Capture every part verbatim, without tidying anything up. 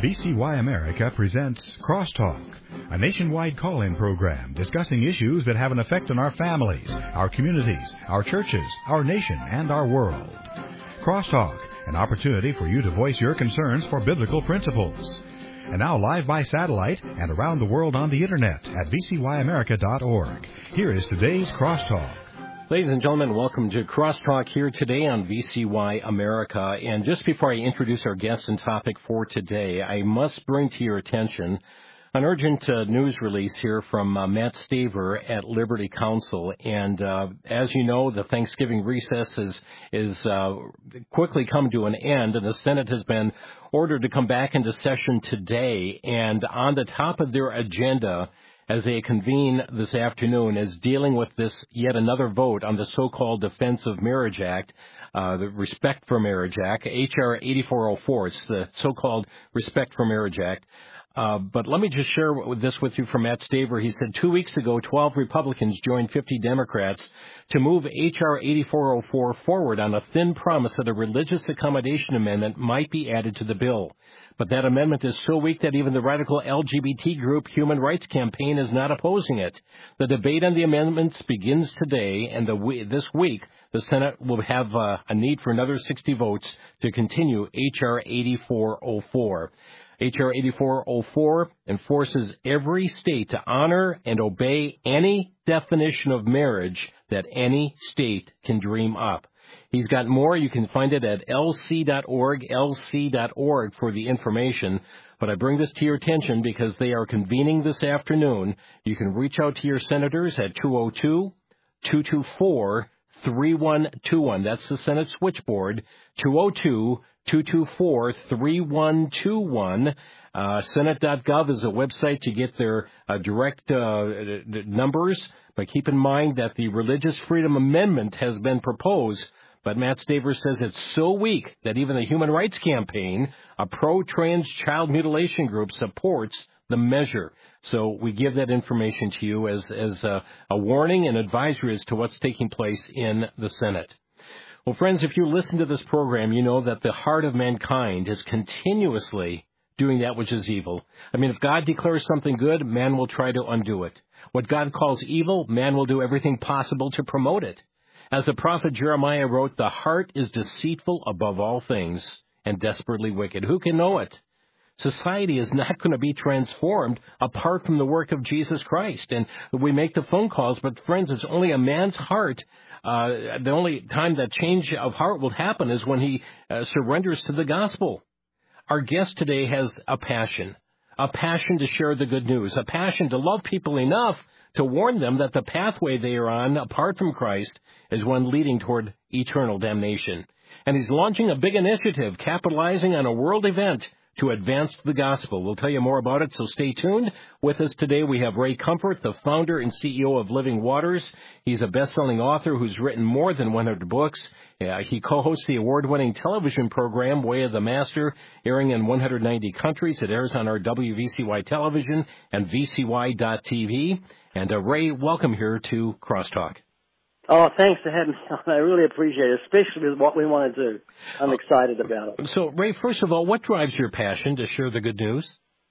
V C Y America presents Crosstalk, a nationwide call-in program discussing issues that have an effect on our families, our communities, our churches, our nation, and our world. Crosstalk, an opportunity for you to voice your concerns for biblical principles. And now live by satellite and around the world on the Internet at v c y america dot org. Here is today's Crosstalk. Ladies and gentlemen, welcome to Crosstalk here today on V C Y America. And just before I introduce our guest and topic for today, I must bring to your attention an urgent uh, news release here from uh, Matt Staver at Liberty Counsel. And uh, as you know, the Thanksgiving recess is, is uh, quickly come to an end, and the Senate has been ordered to come back into session today. And on the top of their agenda, as they convene this afternoon, is dealing with this yet another vote on the so-called Defense of Marriage Act, uh, the Respect for Marriage Act, H R eighty-four oh four. It's the so-called Respect for Marriage Act. Uh, but let me just share this with you from Matt Staver. He said two weeks ago, twelve Republicans joined fifty Democrats to move H R eighty-four oh four forward on a thin promise that a religious accommodation amendment might be added to the bill. But that amendment is so weak that even the radical L G B T group Human Rights Campaign is not opposing it. The debate on the amendments begins today, and the, this week the Senate will have uh, a need for another sixty votes to continue H R eighty-four oh four. H R eighty-four oh four enforces every state to honor and obey any definition of marriage that any state can dream up. He's got more. You can find it at l c dot org, l c dot org for the information. But I bring this to your attention because they are convening this afternoon. You can reach out to your senators at two oh two, two two four, three one two one. That's the Senate switchboard, two oh two, two two four, three one two one. Uh, Senate dot gov is a website to get their uh, direct uh, numbers. But keep in mind that the Religious Freedom Amendment has been proposed. But Matt Staver says it's so weak that even the Human Rights Campaign, a pro-trans child mutilation group, supports the measure. So we give that information to you as, as a, a warning and advisory as to what's taking place in the Senate. Well, friends, if you listen to this program, you know that the heart of mankind is continuously doing that which is evil. I mean, if God declares something good, man will try to undo it. What God calls evil, man will do everything possible to promote it. As the prophet Jeremiah wrote, the heart is deceitful above all things and desperately wicked. Who can know it? Society is not going to be transformed apart from the work of Jesus Christ. And we make the phone calls, but friends, it's only a man's heart. Uh, the only time that change of heart will happen is when he uh, surrenders to the gospel. Our guest today has a passion, a passion to share the good news, a passion to love people enough to warn them that the pathway they are on, apart from Christ, is one leading toward eternal damnation. And he's launching a big initiative, capitalizing on a world event to advance the gospel. We'll tell you more about it, so stay tuned. With us today, we have Ray Comfort, the founder and C E O of Living Waters. He's a best-selling author who's written more than one hundred books. Uh, he co-hosts the award-winning television program, Way of the Master, airing in one hundred ninety countries. It airs on our W V C Y television and v c y dot t v. And uh, Ray, welcome here to Crosstalk. Oh, thanks for having me on. I really appreciate it, especially with what we want to do. I'm excited about it. So, Ray, first of all, what drives your passion to share the good news?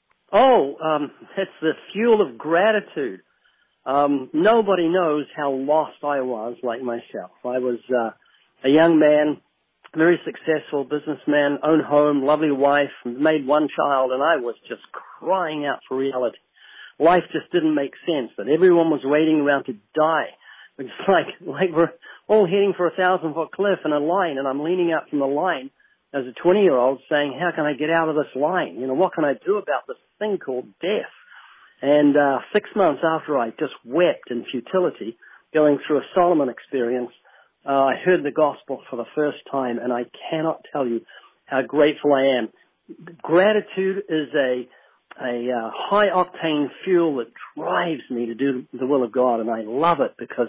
Oh, um, it's the fuel of gratitude. Um, nobody knows how lost I was, like myself. I was uh, a young man, very successful businessman, own home, lovely wife, made one child, and I was just crying out for reality. Life just didn't make sense, that everyone was waiting around to die. It's like, like we're all heading for a thousand-foot cliff in a line, and I'm leaning out from the line as a twenty-year-old saying, how can I get out of this line? You know, what can I do about this thing called death? And uh, six months after I just wept in futility, going through a Solomon experience, uh, I heard the gospel for the first time, and I cannot tell you how grateful I am. Gratitude is a a uh, high-octane fuel that drives me to do the will of God, and I love it because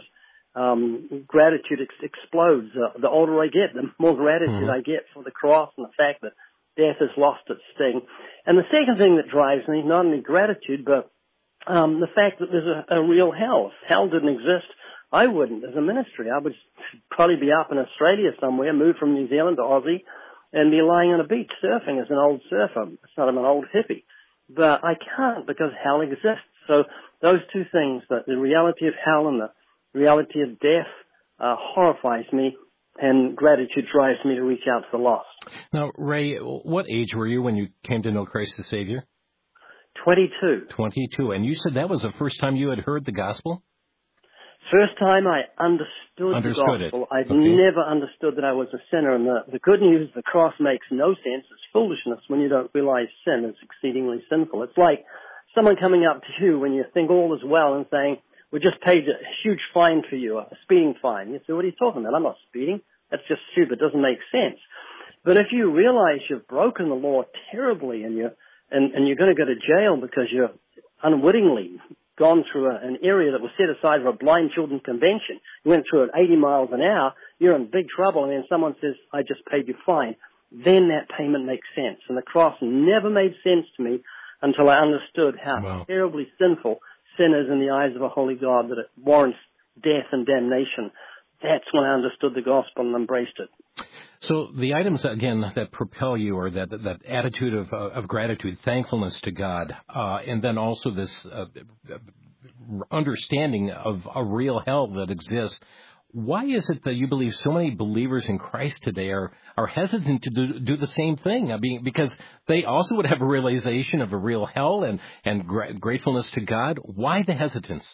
um, gratitude ex- explodes. Uh, the older I get, the more gratitude mm-hmm. I get for the cross and the fact that death has lost its sting. And the second thing that drives me, not only gratitude, but um, the fact that there's a, a real hell. If hell didn't exist, I wouldn't as a ministry. I would probably be up in Australia somewhere, moved from New Zealand to Aussie, and be lying on a beach surfing as an old surfer. Sort of an old hippie. But I can't because hell exists. So those two things, the, the reality of hell and the reality of death, uh, horrifies me, and gratitude drives me to reach out to the lost. Now, Ray, what age were you when you came to know Christ as Savior? twenty-two. twenty-two. And you said that was the first time you had heard the gospel? First time I understood, understood the gospel. It. I'd okay. never understood that I was a sinner. And the, the good news, the cross makes no sense. It's foolishness when you don't realize sin is exceedingly sinful. It's like someone coming up to you when you think all is well and saying, we just paid a huge fine for you, a speeding fine. You say, what are you talking about? I'm not speeding. That's just stupid. It doesn't make sense. But if you realize you've broken the law terribly and you're, and, and you're going to go to jail because you're unwittingly gone through a, an area that was set aside for a blind children's convention, you went through it eighty miles an hour, you're in big trouble, and then someone says, I just paid you fine, then that payment makes sense. And the cross never made sense to me until I understood how wow. terribly sinful sin is in the eyes of a holy God, that it warrants death and damnation. That's when I understood the gospel and embraced it. So the items, again, that propel you are that that attitude of uh, of gratitude, thankfulness to God, uh, and then also this uh, understanding of a real hell that exists. Why is it that you believe so many believers in Christ today are, are hesitant to do, do the same thing? I mean, because they also would have a realization of a real hell and, and gra- gratefulness to God. Why the hesitance?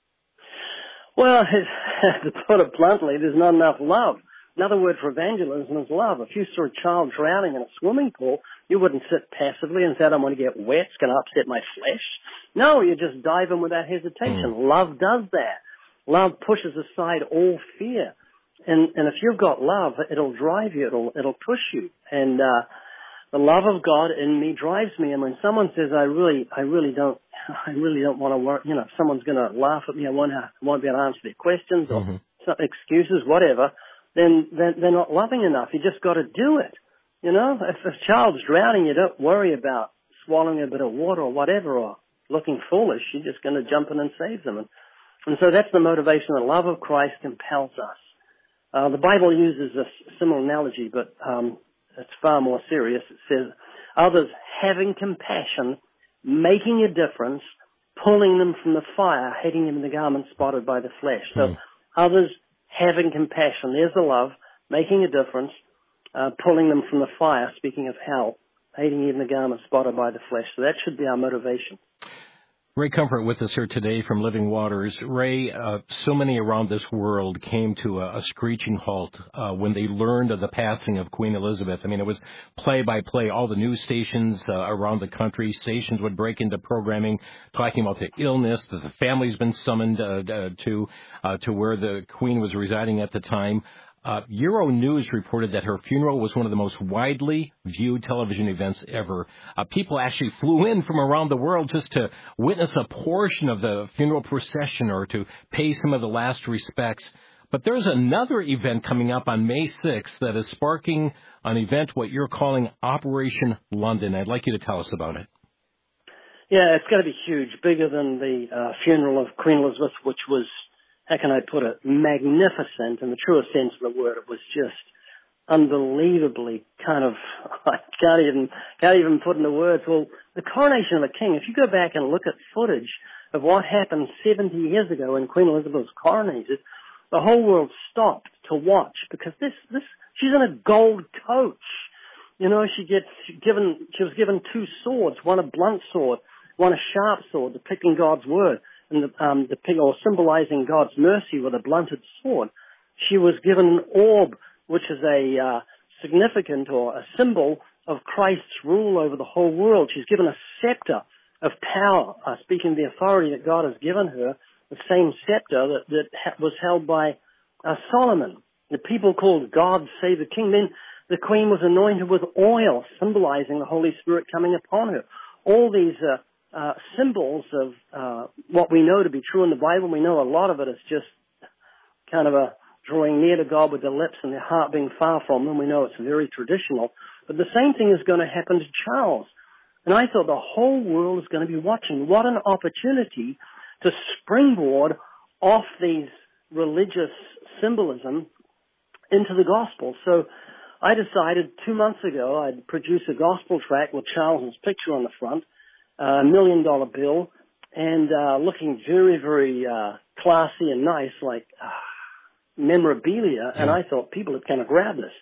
Well, to put it bluntly, there's not enough love. Another word for evangelism is love. If you saw a child drowning in a swimming pool, you wouldn't sit passively and say, I don't want to get wet, it's going to upset my flesh. No, you just dive in without hesitation. Mm. Love does that. Love pushes aside all fear. And, and if you've got love, it'll drive you, it'll, it'll push you. And, uh, the love of God in me drives me. And when someone says, I really, I really don't, I really don't want to work, you know, if someone's going to laugh at me, I won't, have, won't be able to answer their questions or mm-hmm. some excuses, whatever, then they're, they're not loving enough. You just got to do it. You know, if a child's drowning, you don't worry about swallowing a bit of water or whatever or looking foolish. You're just going to jump in and save them. And, and so that's the motivation. The love of Christ compels us. Uh, the Bible uses a similar analogy, but um, it's far more serious. It says, others having compassion, making a difference, pulling them from the fire, hating them in the garment spotted by the flesh. So mm. others having compassion, there's the love, making a difference, uh, pulling them from the fire, speaking of hell, hating even the garment spotted by the flesh. So that should be our motivation. Ray Comfort with us here today from Living Waters. Ray, uh, so many around this world came to a, a screeching halt uh, when they learned of the passing of Queen Elizabeth. I mean, it was play-by-play. All the news stations uh, around the country, stations would break into programming, talking about the illness that the family's been summoned uh, to uh, to where the Queen was residing at the time. Uh, Euronews reported that her funeral was one of the most widely viewed television events ever. Uh, people actually flew in from around the world just to witness a portion of the funeral procession or to pay some of the last respects. But there's another event coming up on May sixth that is sparking an event what you're calling Operation London. I'd like you to tell us about it. Yeah, it's going to be huge, bigger than the uh, funeral of Queen Elizabeth, which was, how can I put it, magnificent in the truest sense of the word. It was just unbelievably kind of, I can't even, can't even put into words. Well, the coronation of a king, if you go back and look at footage of what happened seventy years ago when Queen Elizabeth was coronated, the whole world stopped to watch because this, this, she's in a gold coach. You know, she gets given, she was given two swords, one a blunt sword, one a sharp sword, depicting God's word. And the, um, the or symbolizing God's mercy with a blunted sword. She was given an orb, which is a uh, significant or a symbol of Christ's rule over the whole world. She's given a scepter of power, uh, speaking of the authority that God has given her, the same scepter that, that ha- was held by uh, Solomon. The people called God Save the King. Then the Queen was anointed with oil, symbolizing the Holy Spirit coming upon her. All these uh, Uh, symbols of uh, what we know to be true in the Bible. We know a lot of it is just kind of a drawing near to God with their lips and their heart being far from them. We know it's very traditional. But the same thing is going to happen to Charles. And I thought the whole world is going to be watching. What an opportunity to springboard off these religious symbolism into the gospel. So I decided two months ago I'd produce a gospel tract with Charles's picture on the front, a million dollar bill, and uh, looking very, very uh, classy and nice, like uh, memorabilia, yeah. And I thought people would kind of grab this.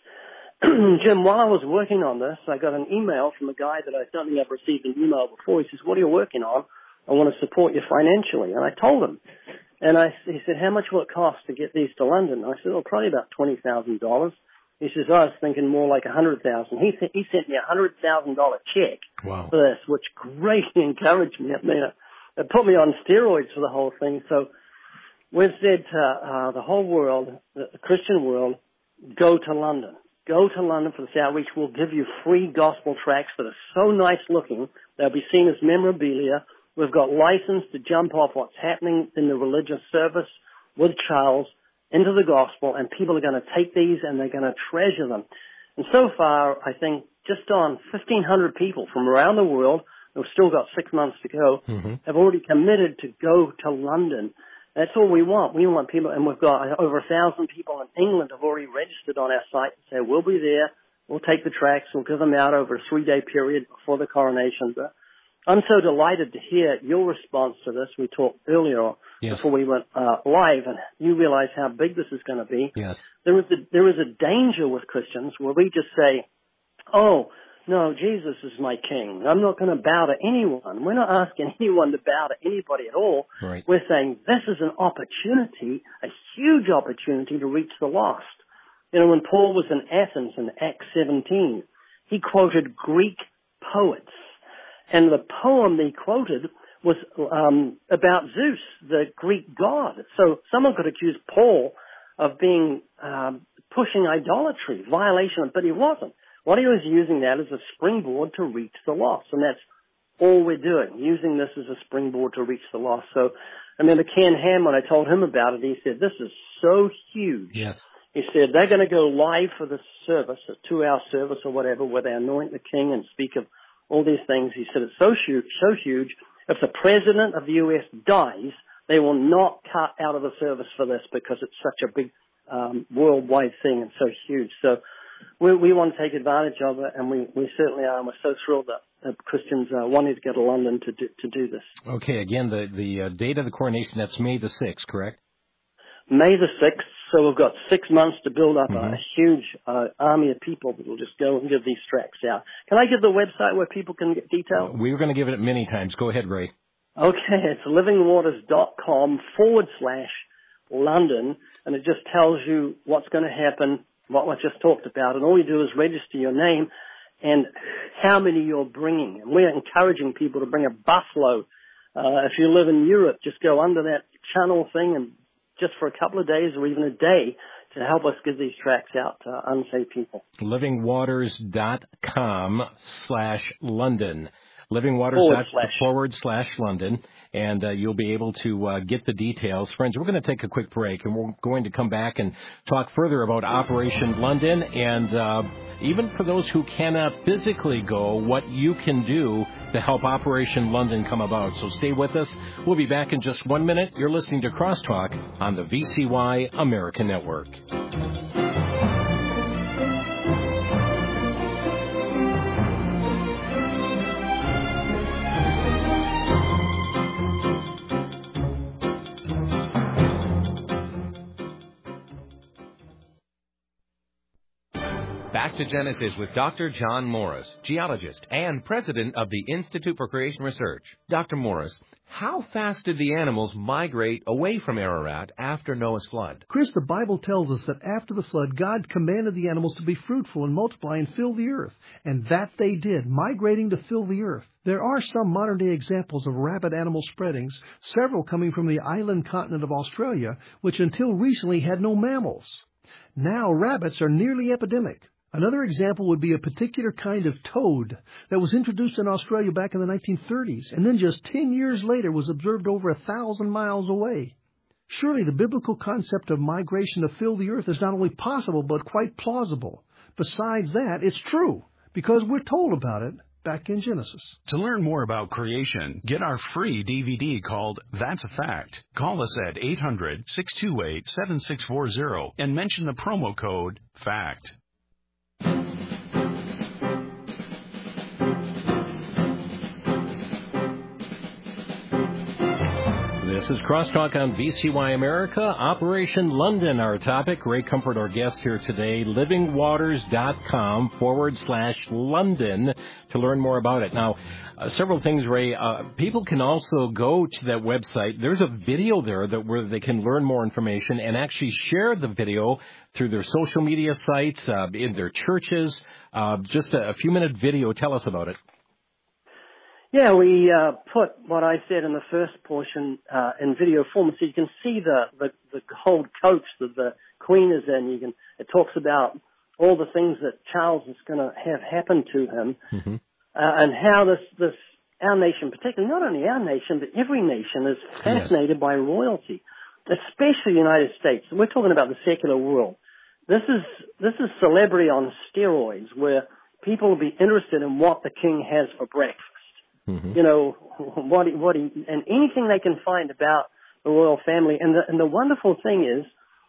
Jim, while I was working on this, I got an email from a guy that I don't think I've received an email before. He says, what are you working on? I want to support you financially. And I told him. And I, he said, how much will it cost to get these to London? I said, well, probably about twenty thousand dollars. He says, oh, I was thinking more like one hundred thousand dollars. He, he sent me a one hundred thousand dollars check wow. for this, which greatly encouraged me. I mean, it, it put me on steroids for the whole thing. So we've said to uh, the whole world, the Christian world, go to London. Go to London for this outreach. We'll give you free gospel tracts that are so nice looking. They'll be seen as memorabilia. We've got license to jump off what's happening in the religious service with Charles into the gospel, and people are going to take these and they're going to treasure them. And so far, I think just on fifteen hundred people from around the world, who've still got six months to go, mm-hmm. have already committed to go to London. That's all we want. We want people, and we've got over a thousand people in England have already registered on our site and say, we'll be there, we'll take the tracts, we'll give them out over a three-day period before the coronation. But I'm so delighted to hear your response to this. We talked earlier yes. before we went uh, live, and you realize how big this is going to be. Yes. There is a, there is a danger with Christians where we just say, oh, no, Jesus is my king. I'm not going to bow to anyone. We're not asking anyone to bow to anybody at all. Right. We're saying this is an opportunity, a huge opportunity to reach the lost. You know, when Paul was in Athens in Acts seventeen, he quoted Greek poets. And the poem they quoted was um, about Zeus, the Greek god. So someone could accuse Paul of being um, pushing idolatry, violation, but he wasn't. What he was using that as a springboard to reach the lost, and that's all we're doing, using this as a springboard to reach the lost. So I remember Ken Ham, when I told him about it, he said, this is so huge. Yes. He said, they're going to go live for this service, a two-hour service or whatever, where they anoint the king and speak of all these things. He said, it's so huge, so huge, if the president of the U S dies, they will not cut out of the service for this because it's such a big um, worldwide thing and so huge. So we, we want to take advantage of it, and we, we certainly are, and we're so thrilled that, that Christians uh, wanting to go to London to do, to do this. Okay, again, the, the uh, date of the coronation, that's May the sixth, correct? May the sixth, so we've got six months to build up mm-hmm. a huge uh, army of people that will just go and give these tracts out. Can I give the website where people can get details? We were going to give it many times. Go ahead, Ray. Okay, it's livingwaters.com forward slash London, and it just tells you what's going to happen, what I just talked about, and all you do is register your name and how many you're bringing. And we're encouraging people to bring a busload. Uh, if you live in Europe, just go under that channel thing and just for a couple of days or even a day to help us give these tracts out to unsaved people. livingwaters.com slash London. livingwaters Forward slash. forward slash London. And uh, you'll be able to uh, get the details. Friends, we're going to take a quick break, and we're going to come back and talk further about Operation London, and uh, even for those who cannot physically go, what you can do to help Operation London come about. So stay with us. We'll be back in just one minute. You're listening to Crosstalk on the V C Y America Network. Back to Genesis with Doctor John Morris, geologist and president of the Institute for Creation Research. Doctor Morris, how fast did the animals migrate away from Ararat after Noah's flood? Chris, the Bible tells us that after the flood, God commanded the animals to be fruitful and multiply and fill the earth. And that they did, migrating to fill the earth. There are some modern-day examples of rabid animal spreadings, several coming from the island continent of Australia, which until recently had no mammals. Now rabbits are nearly epidemic. Another example would be a particular kind of toad that was introduced in Australia back in the nineteen thirties, and then just ten years later was observed over a thousand miles away. Surely the biblical concept of migration to fill the earth is not only possible, but quite plausible. Besides that, it's true, because we're told about it back in Genesis. To learn more about creation, get our free D V D called That's a Fact. Call us at eight hundred, six two eight, seven six four zero and mention the promo code FACT. This is Crosstalk on V C Y America, Operation London, our topic. Ray Comfort, our guest here today, livingwaters.com forward slash London to learn more about it. Now, uh, several things, Ray. Uh, people can also go to that website. There's a video there that where they can learn more information and actually share the video through their social media sites, uh, in their churches. Uh, just a, a few-minute video. Tell us about it. Yeah, we uh, put what I said in the first portion uh, in video form, so you can see the, the, the gold coach that the Queen is in. You can. It talks about all the things that Charles is going to have happen to him, mm-hmm. uh, and how this, this our nation, particularly not only our nation, but every nation is fascinated yes. by royalty, especially the United States. We're talking about the secular world. This is this is celebrity on steroids, where people will be interested in what the king has for breakfast. Mm-hmm. You know, what he, what he, and anything they can find about the royal family. And the, and the wonderful thing is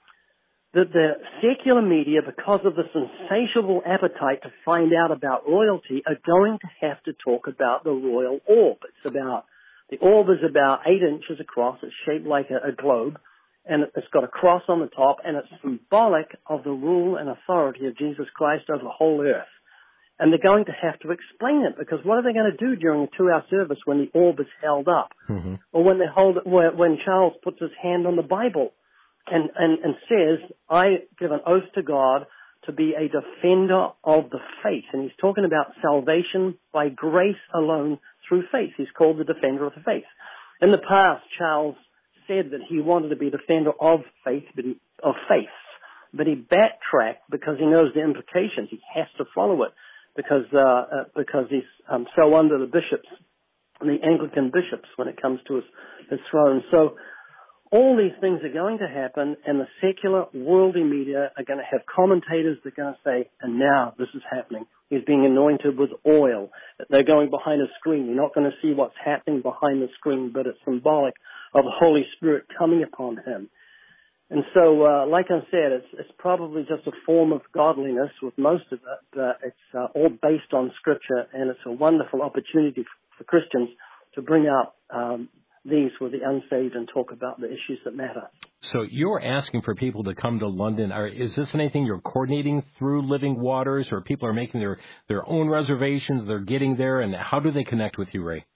that the secular media, because of the insatiable appetite to find out about royalty, are going to have to talk about the royal orb. It's about, the orb is about eight inches across. It's shaped like a, a globe, and it's got a cross on the top, and it's symbolic of the rule and authority of Jesus Christ over the whole earth. And they're going to have to explain it, because what are they going to do during a two-hour service when the orb is held up? Mm-hmm. Or when they hold it, when Charles puts his hand on the Bible and, and, and says, I give an oath to God to be a defender of the faith. And he's talking about salvation by grace alone through faith. He's called the defender of the faith. In the past, Charles said that he wanted to be a defender of faith, but he, of faith. But he backtracked because he knows the implications. He has to follow it. Because uh, uh, because he's um, so under the bishops, the Anglican bishops, when it comes to his, his throne. So all these things are going to happen, and the secular worldly media are going to have commentators that are going to say, and now this is happening. He's being anointed with oil. They're going behind a screen. You're not going to see what's happening behind the screen, but it's symbolic of the Holy Spirit coming upon him. And so, uh, like I said, it's, it's probably just a form of godliness with most of it, but it's uh, all based on Scripture, and it's a wonderful opportunity for, for Christians to bring up um, these with the unsaved and talk about the issues that matter. So you're asking for people to come to London. Are, is this anything you're coordinating through Living Waters, or people are making their, their own reservations, they're getting there, and how do they connect with you, Ray?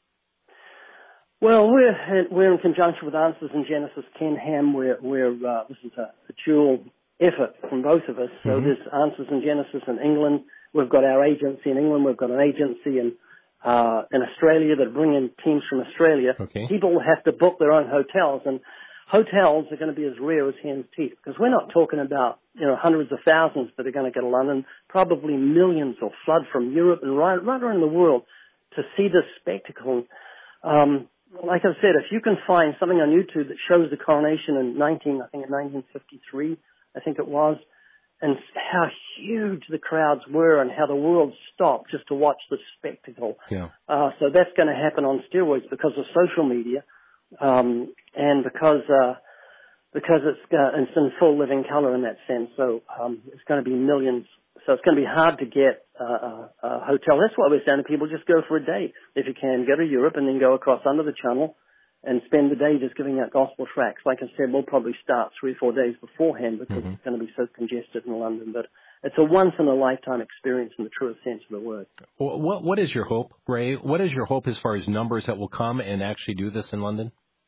Well, we're we're in conjunction with Answers in Genesis, Ken Ham. We're we're uh, this is a, a dual effort from both of us. So mm-hmm. there's Answers in Genesis in England. We've got our agency in England. We've got an agency in uh, in Australia that bring in teams from Australia. Okay. People will have to book their own hotels, and hotels are going to be as rare as hen's teeth, because we're not talking about you know hundreds of thousands that are going to go to London. Probably millions will flood from Europe and right right around the world to see this spectacle. Um, Like I said, if you can find something on YouTube that shows the coronation in nineteen, I think in nineteen fifty-three, I think it was, and how huge the crowds were and how the world stopped just to watch the spectacle. Yeah. Uh, so that's going to happen on steroids because of social media, um, and because uh, because it's uh, it's in full living color in that sense. So um, it's going to be millions. So it's going to be hard to get uh, a, a hotel. That's why we're saying to people, just go for a day. If you can, go to Europe and then go across under the channel and spend the day just giving out gospel tracts. Like I said, we'll probably start three or four days beforehand because mm-hmm. it's going to be so congested in London. But it's a once-in-a-lifetime experience in the truest sense of the word. What, what is your hope, Ray? What is your hope as far as numbers that will come and actually do this in London?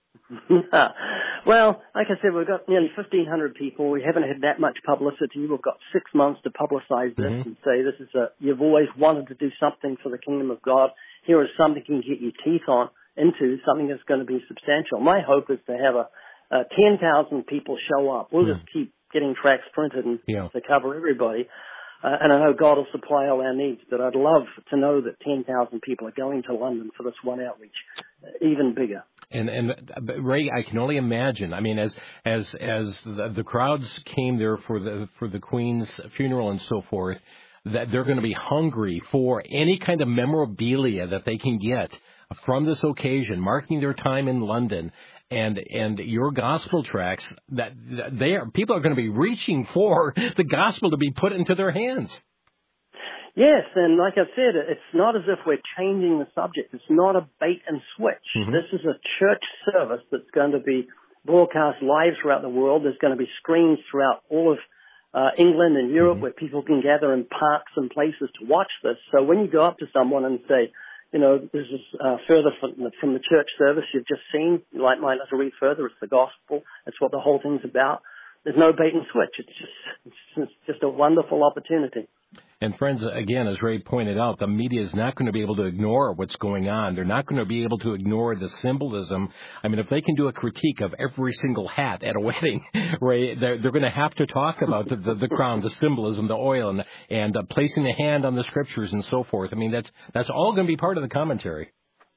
Well, like I said, we've got nearly fifteen hundred people. We haven't had that much publicity. We've got six months to publicize this mm-hmm. and say this is a, you've always wanted to do something for the kingdom of God. Here is something you can get your teeth on into, something that's going to be substantial. My hope is to have a, a ten thousand people show up. We'll mm. just keep getting tracts printed and yeah. to cover everybody. Uh, and I know God will supply all our needs, but I'd love to know that ten thousand people are going to London for this one outreach, uh, even bigger. And and Ray, I can only imagine. I mean, as as as the, the crowds came there for the for the Queen's funeral and so forth, that they're going to be hungry for any kind of memorabilia that they can get from this occasion, marking their time in London. And and your gospel tracts, that, that they are people are going to be reaching for the gospel to be put into their hands. Yes, and like I said, it's not as if we're changing the subject. It's not a bait and switch. Mm-hmm. This is a church service that's going to be broadcast live throughout the world. There's going to be screens throughout all of uh, England and Europe mm-hmm. where people can gather in parks and places to watch this. So when you go up to someone and say, you know, this is uh, further from the, from the church service you've just seen, you might like to read further. It's the gospel. That's what the whole thing's about. There's no bait and switch. It's just, it's just a wonderful opportunity. And friends, again, as Ray pointed out, the media is not going to be able to ignore what's going on. They're not going to be able to ignore the symbolism. I mean, if they can do a critique of every single hat at a wedding, Ray, they're, they're going to have to talk about the, the, the crown, the symbolism, the oil, and, and uh, placing the hand on the scriptures and so forth. I mean, that's that's all going to be part of the commentary.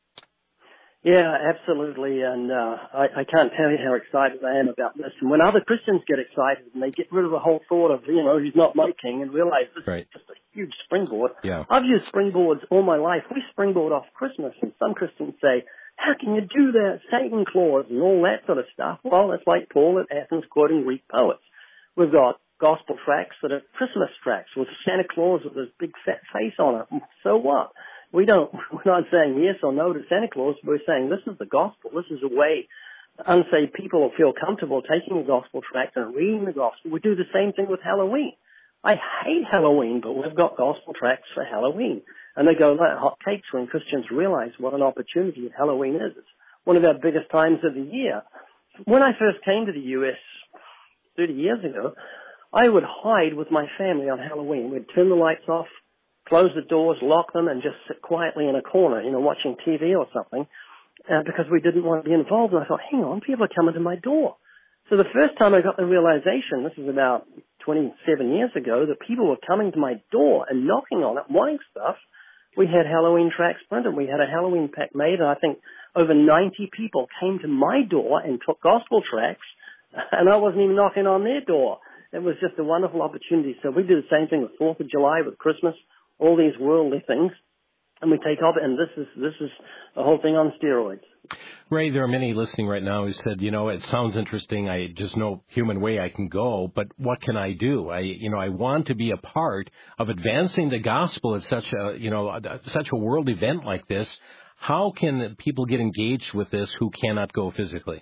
Yeah, absolutely, and uh, I, I can't tell you how excited I am about this. And when other Christians get excited and they get rid of the whole thought of, you know, he's not my king and realize this right. is just a huge springboard. Yeah. I've used springboards all my life. We springboard off Christmas, and some Christians say, how can you do that? Satan Claus and all that sort of stuff. Well, it's like Paul at Athens quoting Greek poets. We've got gospel tracts that are Christmas tracts with Santa Claus with his big fat face on it. So what? We don't, we're not saying yes or no to Santa Claus. We're saying this is the gospel. This is a way unsaved people will feel comfortable taking a gospel tract and reading the gospel. We do the same thing with Halloween. I hate Halloween, but we've got gospel tracts for Halloween. And they go like hotcakes when Christians realize what an opportunity Halloween is. It's one of our biggest times of the year. When I first came to the U S thirty years ago, I would hide with my family on Halloween. We'd turn the lights off, close the doors, lock them, and just sit quietly in a corner, you know, watching T V or something, uh, because we didn't want to be involved. And I thought, hang on, people are coming to my door. So the first time I got the realization, this is about twenty-seven years ago, that people were coming to my door and knocking on it, wanting stuff. We had Halloween tracts printed. We had a Halloween pack made, and I think over ninety people came to my door and took gospel tracts, and I wasn't even knocking on their door. It was just a wonderful opportunity. So we do the same thing with fourth of July, with Christmas, all these worldly things, and we take off it, and this is this is the whole thing on steroids. Ray, there are many listening right now who said, you know, it sounds interesting. I just no human way I can go, but what can I do? I, you know, I want to be a part of advancing the gospel at such a, you know, such a world event like this. How can people get engaged with this who cannot go physically?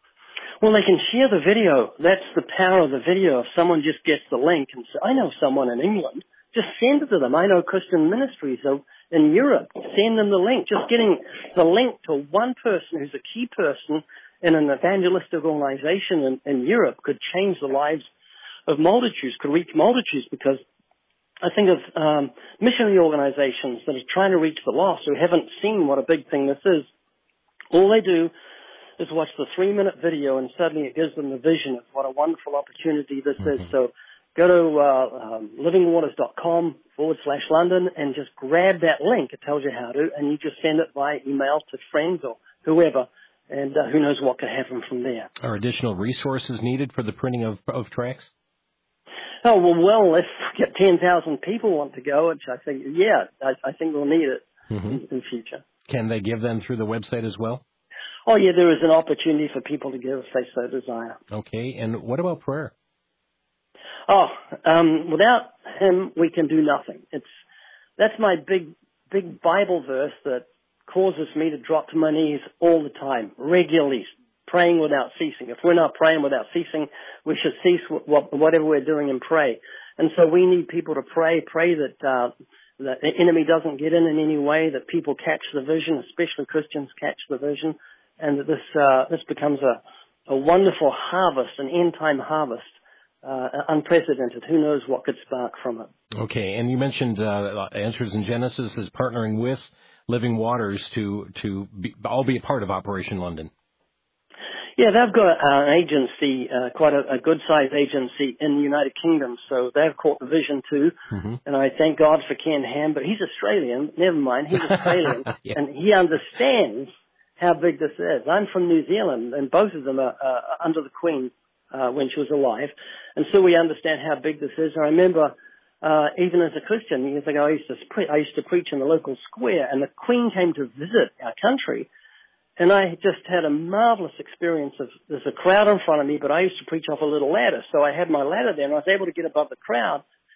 Well, they can share the video. That's the power of the video. If someone just gets the link and says, I know someone in England, just send it to them. I know Christian ministries in Europe. Send them the link. Just getting the link to one person who's a key person in an evangelistic organization in, in Europe could change the lives of multitudes, could reach multitudes, because I think of um, missionary organizations that are trying to reach the lost who haven't seen what a big thing this is. All they do is watch the three-minute video, and suddenly it gives them the vision of what a wonderful opportunity this mm-hmm. is. So go to uh, um, livingwaters.com forward slash London and just grab that link. It tells you how to, and you just send it by email to friends or whoever, and uh, who knows what could happen from there. Are additional resources needed for the printing of, of tracts? Oh, well, well, if we get ten thousand people want to go, which I think, yeah, I, I think we'll need it mm-hmm. in, in the future. Can they give them through the website as well? Oh, yeah, there is an opportunity for people to give if they so desire. Okay, and what about prayer? Oh, um, without him, we can do nothing. It's that's my big, big Bible verse that causes me to drop to my knees all the time, regularly, praying without ceasing. If we're not praying without ceasing, we should cease whatever we're doing and pray. And so we need people to pray, pray that uh, the enemy doesn't get in in any way, that people catch the vision, especially Christians catch the vision, and that this uh, this becomes a, a wonderful harvest, an end-time harvest. Uh, unprecedented. Who knows what could spark from it? Okay, and you mentioned uh, Answers in Genesis is partnering with Living Waters to to be, all be a part of Operation London. Yeah, they've got an agency, uh, quite a, a good-sized agency in the United Kingdom, so they've caught the vision too. Mm-hmm. And I thank God for Ken Ham, but he's Australian. Never mind, he's Australian, yeah. And he understands how big this is. I'm from New Zealand, and both of them are uh, under the Queen. Uh, when she was alive. And so we understand how big this is. I remember, uh, even as a Christian, years ago, I used to pre- I used to preach in the local square, and the Queen came to visit our country. And I just had a marvelous experience of, there's a crowd in front of me, but I used to preach off a little ladder. So I had my ladder there, and I was able to get above the crowd.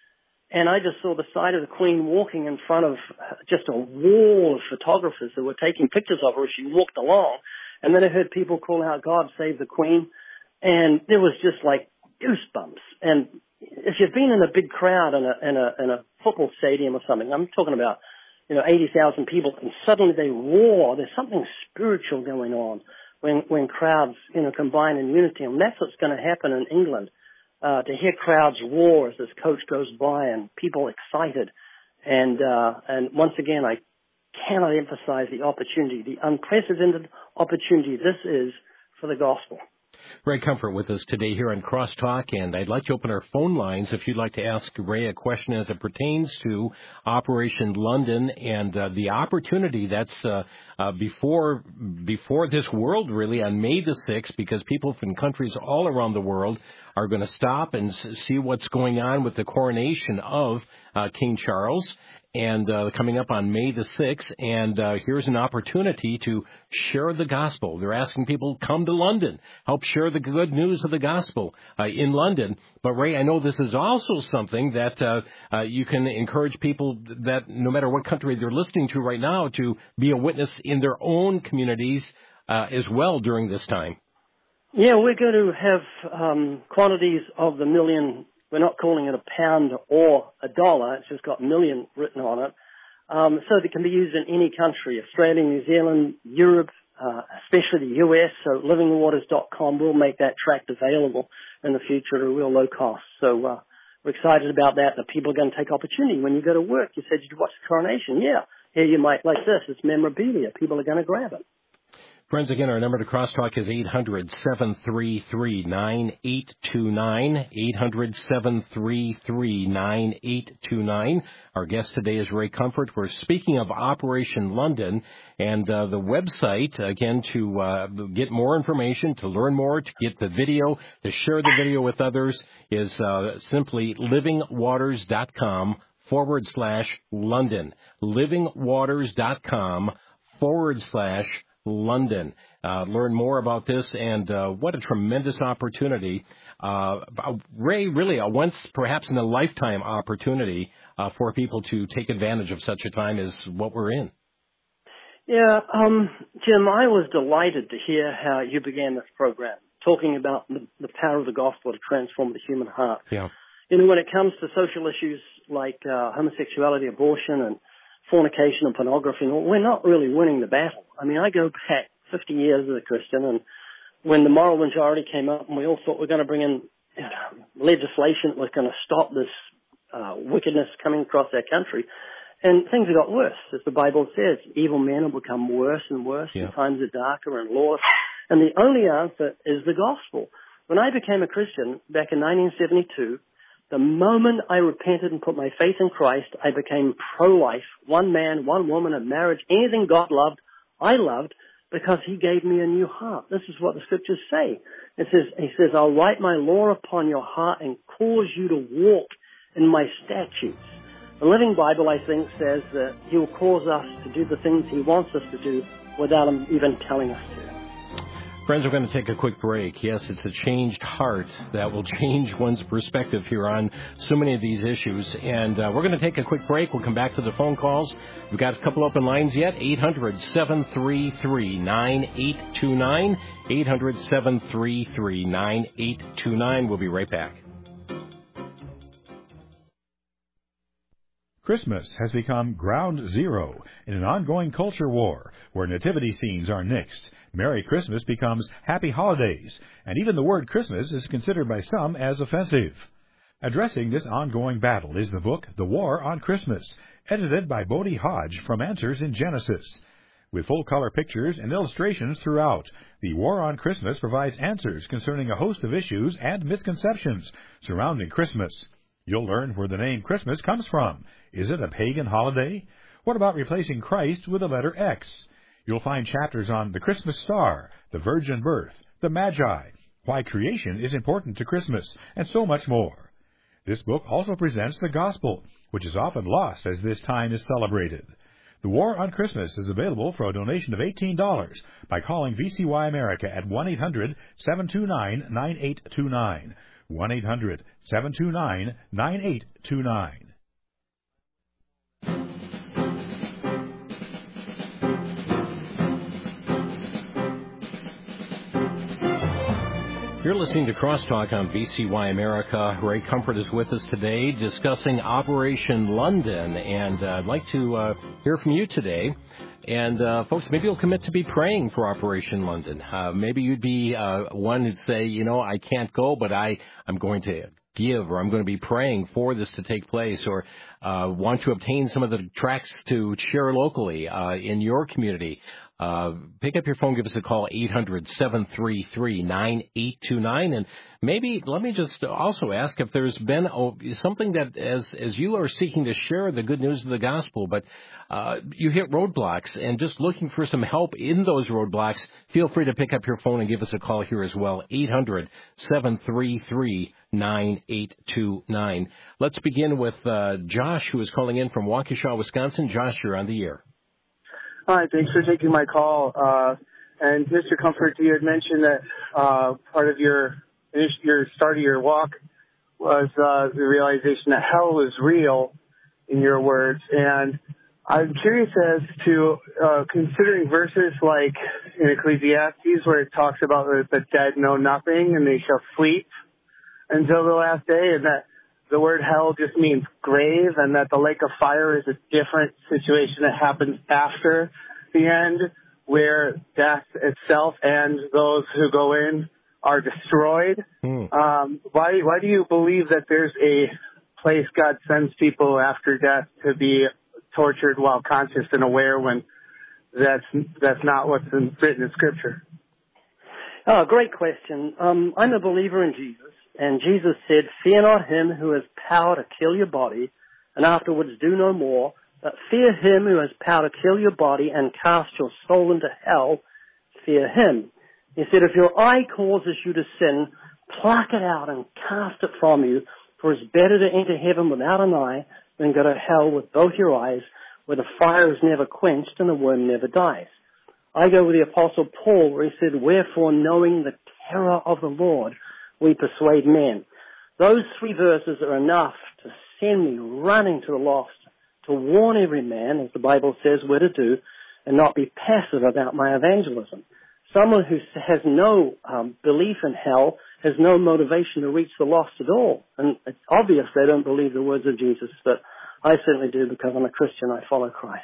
And I just saw the side of the Queen walking in front of just a wall of photographers that were taking pictures of her as she walked along. And then I heard people call out, "God save the Queen." And there was just like goosebumps. And if you've been in a big crowd in a, in a, in a football stadium or something, I'm talking about, you know, eighty thousand people, and suddenly they roar, there's something spiritual going on when, when crowds, you know, combine in unity. And that's what's going to happen in England. Uh, to hear crowds roar as this coach goes by and people excited. And, uh, and once again, I cannot emphasize the opportunity, the unprecedented opportunity this is for the gospel. Ray Comfort with us today here on Crosstalk, and I'd like to open our phone lines if you'd like to ask Ray a question as it pertains to Operation London and uh, the opportunity that's uh, uh, before before this world, really, on May the sixth, because people from countries all around the world are going to stop and see what's going on with the coronation of uh, King Charles. And uh, coming up on May the sixth, and uh, here's an opportunity to share the gospel. They're asking people, come to London, help share the good news of the gospel uh, in London. But, Ray, I know this is also something that uh, uh, you can encourage people that no matter what country they're listening to right now to be a witness in their own communities uh, as well during this time. Yeah, we're going to have um, quantities of the million. We're not calling it a pound or a dollar. It's just got million written on it. Um, so it can be used in any country, Australia, New Zealand, Europe, uh, especially the U S. So living waters dot com will make that tract available in the future at a real low cost. So uh, we're excited about that. The people are going to take opportunity. When you go to work, you said you'd watch the coronation. Yeah, here you might like this. It's memorabilia. People are going to grab it. Friends, again, our number to Crosstalk is eight hundred, seven three three, nine eight two nine, eight hundred, seven three three, nine eight two nine. Our guest today is Ray Comfort. We're speaking of Operation London, and uh, the website, again, to uh, get more information, to learn more, to get the video, to share the video with others, is uh, simply livingwaters.com forward slash London. livingwaters.com forward slash London. Uh, learn more about this, and uh, what a tremendous opportunity. Uh, Ray, really a once, perhaps in a lifetime opportunity uh, for people to take advantage of such a time as what we're in. Yeah, um, Jim, I was delighted to hear how you began this program, talking about the, the power of the gospel to transform the human heart. Yeah. You know, when it comes to social issues like uh, homosexuality, abortion, and fornication and pornography, we're not really winning the battle. I mean, I go back fifty years as a Christian, and when the moral majority came up and we all thought we we're going to bring in you know, legislation that was going to stop this uh, wickedness coming across our country, and things have got worse. As the Bible says, evil men will become worse and worse, yeah. and times are darker and lawless. And the only answer is the gospel. When I became a Christian back in nineteen seventy-two, the moment I repented and put my faith in Christ, I became pro-life, one man, one woman, a marriage, anything God loved, I loved, because he gave me a new heart. This is what the scriptures say. It says, he says, I'll write my law upon your heart and cause you to walk in my statutes. The Living Bible, I think, says that he will cause us to do the things he wants us to do without him even telling us to. Friends, we're going to take a quick break. Yes, it's a changed heart that will change one's perspective here on so many of these issues. And uh, we're going to take a quick break. We'll come back to the phone calls. We've got a couple open lines yet. eight hundred, seven three three, nine eight two nine. eight hundred, seven three three, nine eight two nine. We'll be right back. Christmas has become ground zero in an ongoing culture war where nativity scenes are nixed. Merry Christmas becomes Happy Holidays, and even the word Christmas is considered by some as offensive. Addressing this ongoing battle is the book The War on Christmas, edited by Bodie Hodge from Answers in Genesis. With full-color pictures and illustrations throughout, The War on Christmas provides answers concerning a host of issues and misconceptions surrounding Christmas. You'll learn where the name Christmas comes from. Is it a pagan holiday? What about replacing Christ with the letter X? You'll find chapters on the Christmas star, the virgin birth, the Magi, why creation is important to Christmas, and so much more. This book also presents the gospel, which is often lost as this time is celebrated. The War on Christmas is available for a donation of eighteen dollars by calling V C Y America at one eight hundred, seven two nine, nine eight two nine. one eight hundred, seven two nine, nine eight two nine. You're listening to Crosstalk on V C Y America. Ray Comfort is with us today discussing Operation London, and uh, I'd like to uh, hear from you today. And, uh, folks, maybe you'll commit to be praying for Operation London. Uh, maybe you'd be uh, one who'd say, you know, I can't go, but I, I'm going to give, or I'm going to be praying for this to take place, or uh, want to obtain some of the tracts to share locally uh, in your community. Uh, pick up your phone, give us a call, eight hundred, seven three three, nine eight two nine. And maybe let me just also ask if there's been oh, something that as, as you are seeking to share the good news of the gospel, but uh, you hit roadblocks and just looking for some help in those roadblocks, feel free to pick up your phone and give us a call here as well, eight hundred, seven three three, nine eight two nine. Let's begin with uh, Josh, who is calling in from Waukesha, Wisconsin. Josh, you're on the air. Hi, thanks for taking my call. Uh, and Mister Comfort, you had mentioned that uh, part of your your start of your walk was uh, the realization that hell is real, in your words. And I'm curious as to uh, considering verses like in Ecclesiastes where it talks about the, the dead know nothing and they shall sleep until the last day, and that the word hell just means grave, and that the lake of fire is a different situation that happens after the end, where death itself and those who go in are destroyed. Mm. Um, why, why do you believe that there's a place God sends people after death to be tortured while conscious and aware, when that's that's not what's in, written in Scripture? Oh, great question. Um, I'm a believer in Jesus. And Jesus said, fear not him who has power to kill your body, and afterwards do no more, but fear him who has power to kill your body and cast your soul into hell. Fear him. He said, if your eye causes you to sin, pluck it out and cast it from you, for it's better to enter heaven without an eye than go to hell with both your eyes, where the fire is never quenched and the worm never dies. I go with the Apostle Paul, where he said, wherefore, knowing the terror of the Lord, we persuade men. Those three verses are enough to send me running to the lost, to warn every man, as the Bible says, where to do, and not be passive about my evangelism. Someone who has no um, belief in hell has no motivation to reach the lost at all. And it's obvious they don't believe the words of Jesus, but I certainly do, because I'm a Christian. I follow Christ.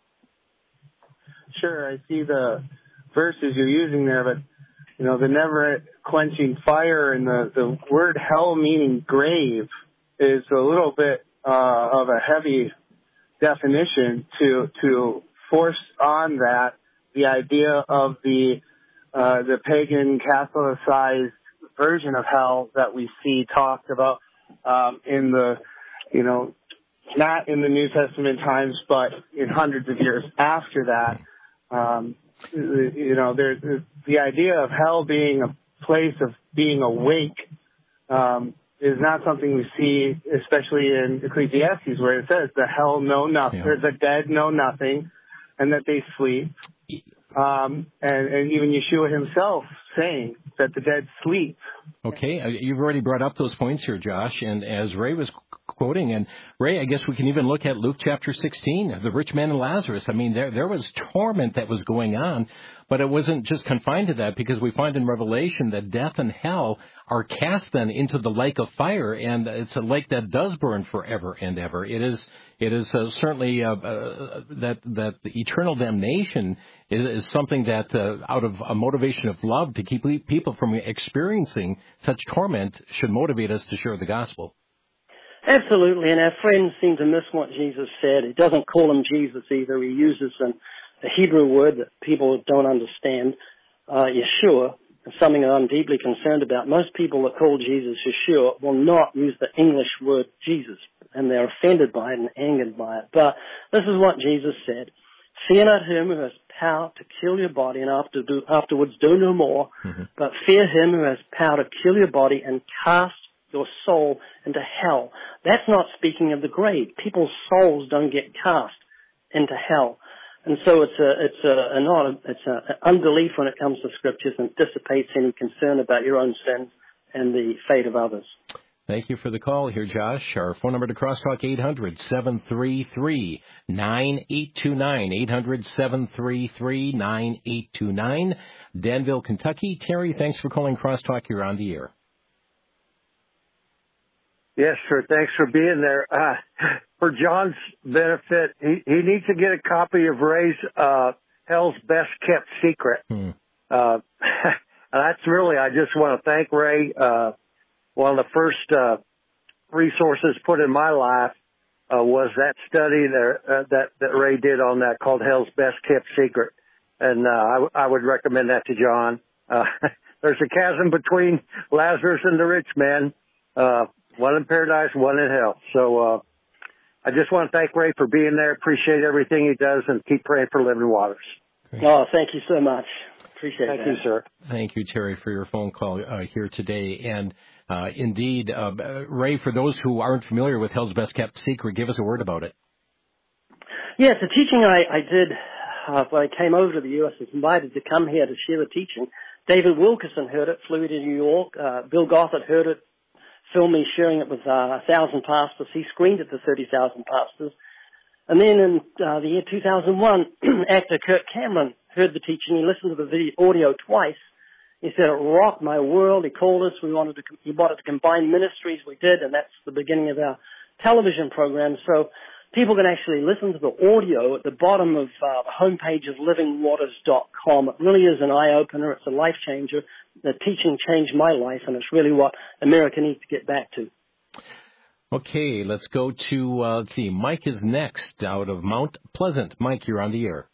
Sure, I see the verses you're using there, but you know, the never-quenching fire and the, the word hell meaning grave is a little bit uh, of a heavy definition to to force on that the idea of the uh, the pagan Catholicized version of hell that we see talked about um, in the, you know, not in the New Testament times, but in hundreds of years after that. Um, You know, there's the idea of hell being a place of being awake um, is not something we see, especially in Ecclesiastes, where it says the hell know nothing, yeah. the dead know nothing, and that they sleep. Um, and, and even Yeshua himself saying that the dead sleep. Okay, you've already brought up those points here, Josh, and as Ray was quoting, and Ray, I guess we can even look at Luke chapter sixteen, the rich man and Lazarus. I mean, there there was torment that was going on, but it wasn't just confined to that, because we find in Revelation that death and hell are cast then into the lake of fire, and it's a lake that does burn forever and ever. It is it is uh, certainly uh, uh, that that the eternal damnation is, is something that uh, out of a motivation of love to keep people from experiencing such torment should motivate us to share the gospel. Absolutely, and our friends seem to miss what Jesus said. He doesn't call him Jesus either. He uses an, a Hebrew word that people don't understand, uh, Yeshua. It's something that I'm deeply concerned about. Most people that call Jesus Yeshua will not use the English word Jesus, and they're offended by it and angered by it. But this is what Jesus said. Fear not him who has power to kill your body and after do, afterwards do no more, mm-hmm. but fear him who has power to kill your body and cast your soul into hell. That's not speaking of the grave. People's souls don't get cast into hell. And so it's a, it's a, a not a, it's a, unbelief when it comes to scriptures, and dissipates any concern about your own sins and the fate of others. Thank you for the call here, Josh. Our phone number to Crosstalk, eight hundred, seven three three, nine eight two nine, eight hundred, seven three three, nine eight two nine. Danville, Kentucky. Terry, thanks for calling Crosstalk. You're on the air. Yes, sir. Thanks for being there. Uh, for John's benefit, he, he needs to get a copy of Ray's uh, Hell's Best Kept Secret. Hmm. Uh, that's really, I just want to thank Ray. Uh, one of the first uh, resources put in my life uh, was that study there, uh, that, that Ray did on that called Hell's Best Kept Secret. And uh, I, w- I would recommend that to John. Uh, there's a chasm between Lazarus and the rich man, uh, one in paradise, one in hell. So uh, I just want to thank Ray for being there. Appreciate everything he does, and keep praying for Living Waters. Great. Oh, thank you so much. Appreciate thank that. Thank you, sir. Thank you, Terry, for your phone call uh, here today. And uh, indeed, uh, Ray, for those who aren't familiar with Hell's Best Kept Secret, give us a word about it. Yes, the teaching I, I did uh, when I came over to the U S I was invited to come here to share the teaching. David Wilkerson heard it, flew to New York. Uh, Bill Gothard heard it, filmed me sharing it with uh, a thousand pastors. He screened it to thirty thousand pastors. And then in uh, the year two thousand one, actor Kirk Cameron heard the teaching. He listened to the video, audio twice. He said it rocked my world. He called us. We wanted to, he wanted to combine ministries. We did, and that's the beginning of our television program. So people can actually listen to the audio at the bottom of uh, the homepage of living waters dot com. It really is an eye-opener. It's a life changer. The teaching changed my life, and it's really what America needs to get back to. Okay, let's go to, uh, let's see, Mike is next out of Mount Pleasant. Mike, you're on the air.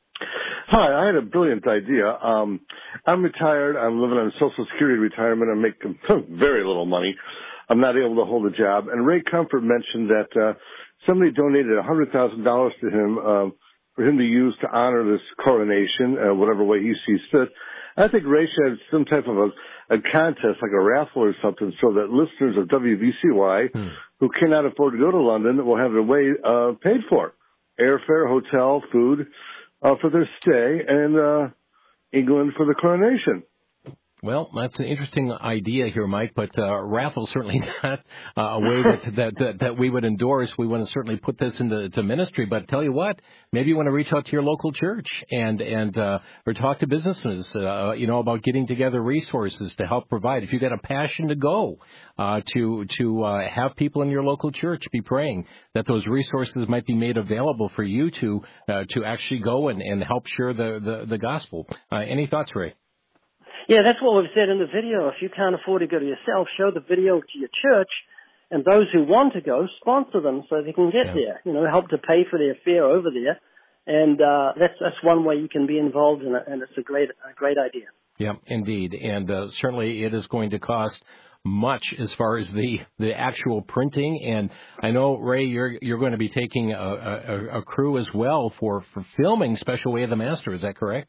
Hi, I had a brilliant idea. Um, I'm retired. I'm living on Social Security retirement. I'm making very little money. I'm not able to hold a job. And Ray Comfort mentioned that uh, somebody donated one hundred thousand dollars to him um, for him to use to honor this coronation, uh, whatever way he sees fit. I think Ray should have some type of a, a contest, like a raffle or something, so that listeners of W V C Y hmm. who cannot afford to go to London will have their way uh, paid for. Airfare, hotel, food uh, for their stay, and uh, England for the coronation. Well, that's an interesting idea here, Mike, but uh, raffle certainly not uh, a way that, that that that we would endorse. We want to certainly put this into to ministry, but tell you what, maybe you want to reach out to your local church and and uh, or talk to businesses, uh, you know, about getting together resources to help provide. If you've got a passion to go uh, to to uh, have people in your local church be praying that those resources might be made available for you to uh, to actually go and, and help share the the, the gospel. Uh, any thoughts, Ray? Yeah, that's what we've said in the video. If you can't afford to go to yourself, show the video to your church, and those who want to go, sponsor them so they can get yeah. there. You know, help to pay for their fare over there, and uh, that's that's one way you can be involved in it, and it's a great a great idea. Yeah, indeed, and uh, certainly it is going to cost much as far as the, the actual printing. And I know, Ray, you're you're going to be taking a, a, a crew as well for, for filming Special Way of the Master. Is that correct?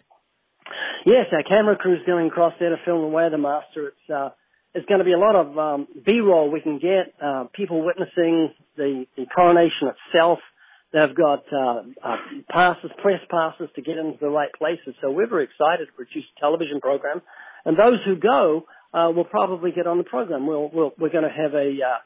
Yes, our camera crew's going across there to film The Way of the Master. It's uh, it's going to be a lot of um, B-roll we can get, uh, people witnessing the, the coronation itself. They've got uh, uh, passes, press passes to get into the right places. So we're very excited to produce a television program. And those who go uh, will probably get on the program. We'll, we'll, we're going to have a... Uh,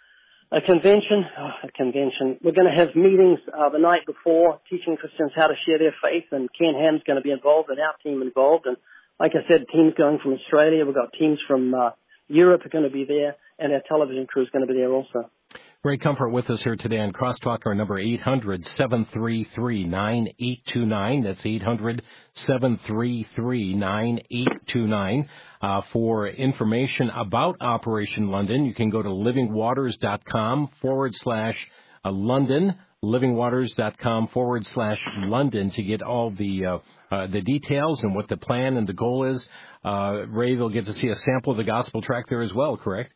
A convention, oh, a convention. We're going to have meetings uh, the night before, teaching Christians how to share their faith, and Ken Ham's going to be involved, and our team involved. And like I said, teams going from Australia. We've got teams from uh, Europe are going to be there, and our television crew is going to be there also. Ray Comfort with us here today on Crosstalk. Our number eight hundred, seven three three, nine eight two nine. That's eight hundred, seven three three, nine eight two nine. Uh, for information about Operation London, you can go to livingwaters.com forward slash uh, London, livingwaters.com forward slash London to get all the uh, uh, the details and what the plan and the goal is. Uh, Ray will get to see a sample of the gospel track there as well, correct?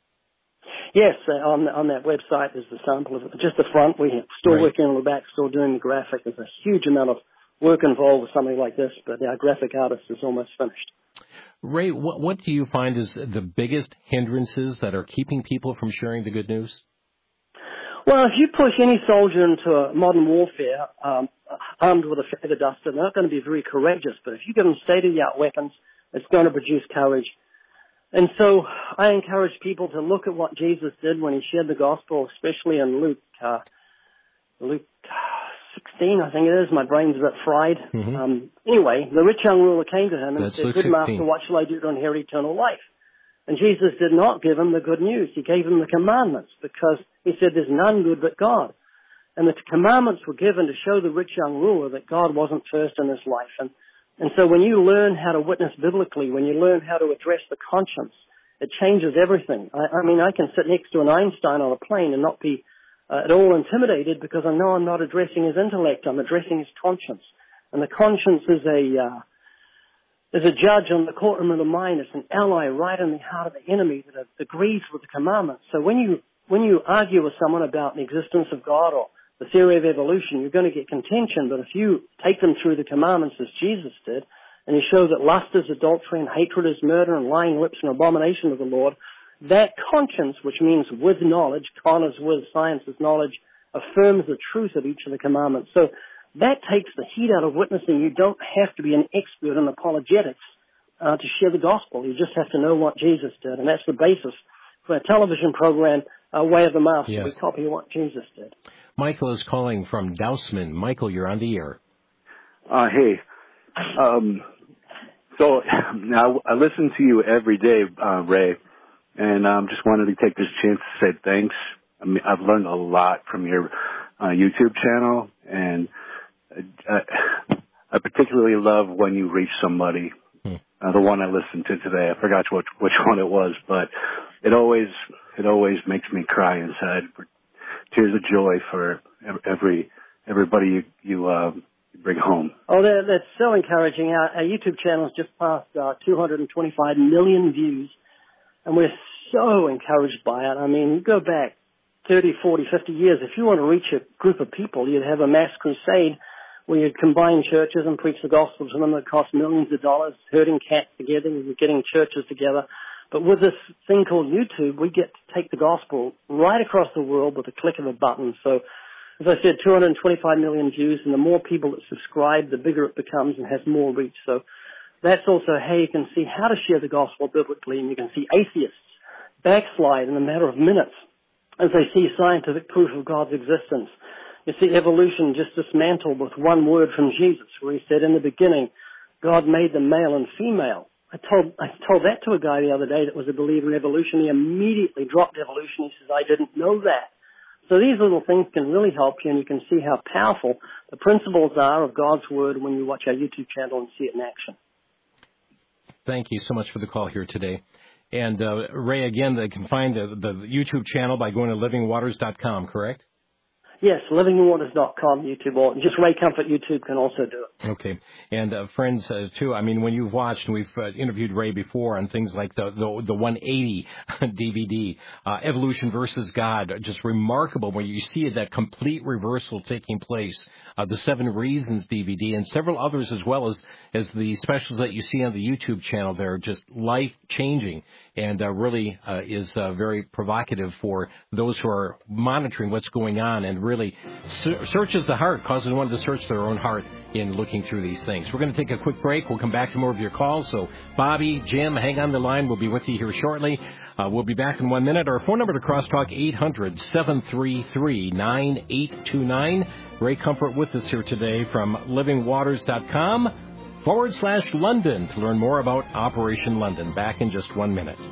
Yes, uh, on on that website is the sample of it. Just the front. We're still right. working on the back, still doing the graphic. There's a huge amount of work involved with something like this, but our graphic artist is almost finished. Ray, what, what do you find is the biggest hindrances that are keeping people from sharing the good news? Well, if you push any soldier into a modern warfare um, armed with a feather duster, they're not going to be very courageous. But if you give them state-of-the-art weapons, it's going to produce courage. And so I encourage people to look at what Jesus did when he shared the gospel, especially in Luke, uh, Luke sixteen, I think it is. My brain's a bit fried. Mm-hmm. Um, anyway, the rich young ruler came to him and That's said, Luke good sixteen. master, what shall I do to inherit eternal life? And Jesus did not give him the good news. He gave him the commandments because he said there's none good but God. And the commandments were given to show the rich young ruler that God wasn't first in his life. And And so when you learn how to witness biblically, when you learn how to address the conscience, it changes everything. I, I mean, I can sit next to an Einstein on a plane and not be uh, at all intimidated because I know I'm not addressing his intellect. I'm addressing his conscience. And the conscience is a uh, is a judge on the courtroom of the mind. It's an ally right in the heart of the enemy that agrees with the commandments. So when you when you argue with someone about the existence of God or the theory of evolution, you're going to get contention, but if you take them through the commandments as Jesus did, and you show that lust is adultery and hatred is murder and lying lips an abomination of the Lord, that conscience, which means with knowledge, con is with, science is knowledge, affirms the truth of each of the commandments. So that takes the heat out of witnessing. You don't have to be an expert in apologetics uh, to share the gospel. You just have to know what Jesus did, and that's the basis for a television program, uh, Way of the Master. Yes. We copy what Jesus did. Michael is calling from Dousman. Michael, you're on the air. Uh, hey. Um, so now I listen to you every day, uh, Ray, and um, just wanted to take this chance to say thanks. I mean, I've learned a lot from your uh, YouTube channel, and I, I particularly love when you reach somebody. Hmm. Uh, the one I listened to today, I forgot which which one it was, but it always it always makes me cry inside. Tears of joy for every everybody you you, uh, you bring home. Oh, that, that's so encouraging. Our, our YouTube channel has just passed uh, two hundred twenty-five million views, and we're so encouraged by it. I mean, you go back thirty, forty, fifty years, if you want to reach a group of people, you'd have a mass crusade where you'd combine churches and preach the gospel to them that cost millions of dollars, herding cats together, and getting churches together. But with this thing called YouTube, we get to take the gospel right across the world with a click of a button. So, as I said, two hundred twenty-five million views, and the more people that subscribe, the bigger it becomes and has more reach. So that's also how you can see how to share the gospel biblically, and you can see atheists backslide in a matter of minutes as they see scientific proof of God's existence. You see evolution just dismantled with one word from Jesus, where he said, in the beginning, God made them male and female. I told I told that to a guy the other day that was a believer in evolution. He immediately dropped evolution. He says, I didn't know that. So these little things can really help you, and you can see how powerful the principles are of God's Word when you watch our YouTube channel and see it in action. Thank you so much for the call here today. And, uh, Ray, again, they can find the, the YouTube channel by going to living waters dot com, correct? Yes, living waters dot com YouTube, or just Ray Comfort YouTube can also do it. Okay. And, uh, friends, uh, too, I mean, when you've watched, and we've uh, interviewed Ray before on things like the the, the one eighty D V D, uh, Evolution versus God, just remarkable when you see that complete reversal taking place, uh, the Seven Reasons D V D, and several others as well as, as the specials that you see on the YouTube channel. They're just life-changing and uh, really uh, is uh, very provocative for those who are monitoring what's going on, and really searches the heart, causes one to search their own heart in looking through these things. We're going to take a quick break. We'll come back to more of your calls. So, Bobby, Jim, hang on the line. We'll be with you here shortly. Uh, we'll be back in one minute. Our phone number to Crosstalk, eight hundred, seven three three, nine eight two nine. Ray Comfort with us here today from living waters dot com forward slash London to learn more about Operation London. Back in just one minute.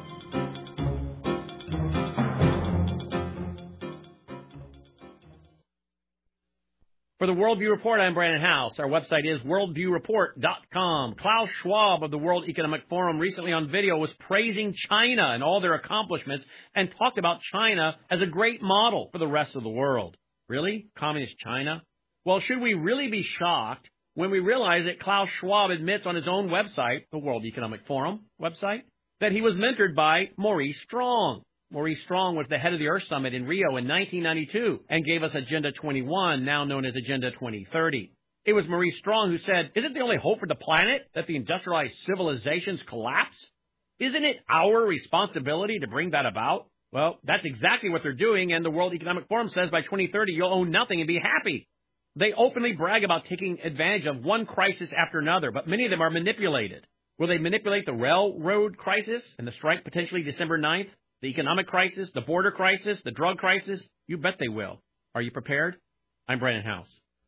For the Worldview Report, I'm Brandon House. Our website is worldview report dot com. Klaus Schwab of the World Economic Forum recently on video was praising China and all their accomplishments and talked about China as a great model for the rest of the world. Really? Communist China? Well, should we really be shocked when we realize that Klaus Schwab admits on his own website, the World Economic Forum website, that he was mentored by Maurice Strong? Maurice Strong was the head of the Earth Summit in Rio in nineteen ninety-two and gave us Agenda twenty-one, now known as Agenda twenty thirty. It was Maurice Strong who said, isn't the only hope for the planet that the industrialized civilizations collapse? Isn't it our responsibility to bring that about? Well, that's exactly what they're doing, and the World Economic Forum says by twenty thirty you'll own nothing and be happy. They openly brag about taking advantage of one crisis after another, but many of them are manipulated. Will they manipulate the railroad crisis and the strike potentially December ninth? The economic crisis, the border crisis, the drug crisis? You bet they will. Are you prepared? I'm Brandon House.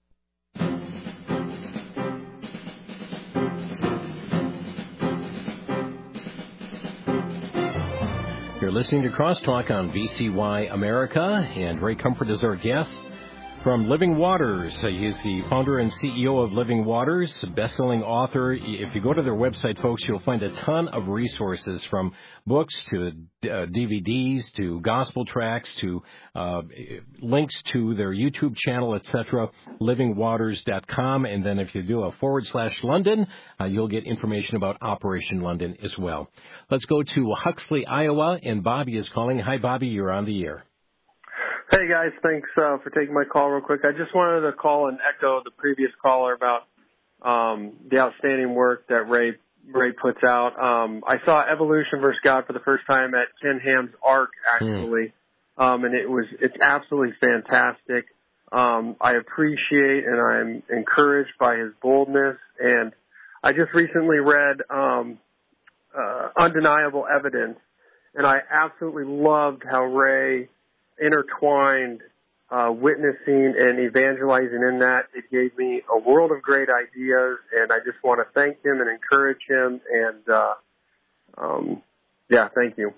You're listening to Crosstalk on V C Y America, and Ray Comfort is our guest. From Living Waters, uh, he's the founder and C E O of Living Waters, best-selling author. If you go to their website, folks, you'll find a ton of resources, from books to uh, D V Ds to gospel tracts to uh, links to their YouTube channel, et cetera, living waters dot com. And then if you do a forward slash London, uh, you'll get information about Operation London as well. Let's go to Huxley, Iowa, and Bobby is calling. Hi, Bobby. You're on the air. Hey, guys. Thanks uh, for taking my call real quick. I just wanted to call and echo the previous caller about um, the outstanding work that Ray Ray puts out. Um, I saw Evolution versus God for the first time at Ken Ham's Ark, actually, mm. um, and it was it's absolutely fantastic. Um, I appreciate and I'm encouraged by his boldness. And I just recently read um, uh, Undeniable Evidence, and I absolutely loved how Ray intertwined uh, witnessing and evangelizing in that. It gave me a world of great ideas, and I just want to thank him and encourage him. And, uh, um, yeah, thank you.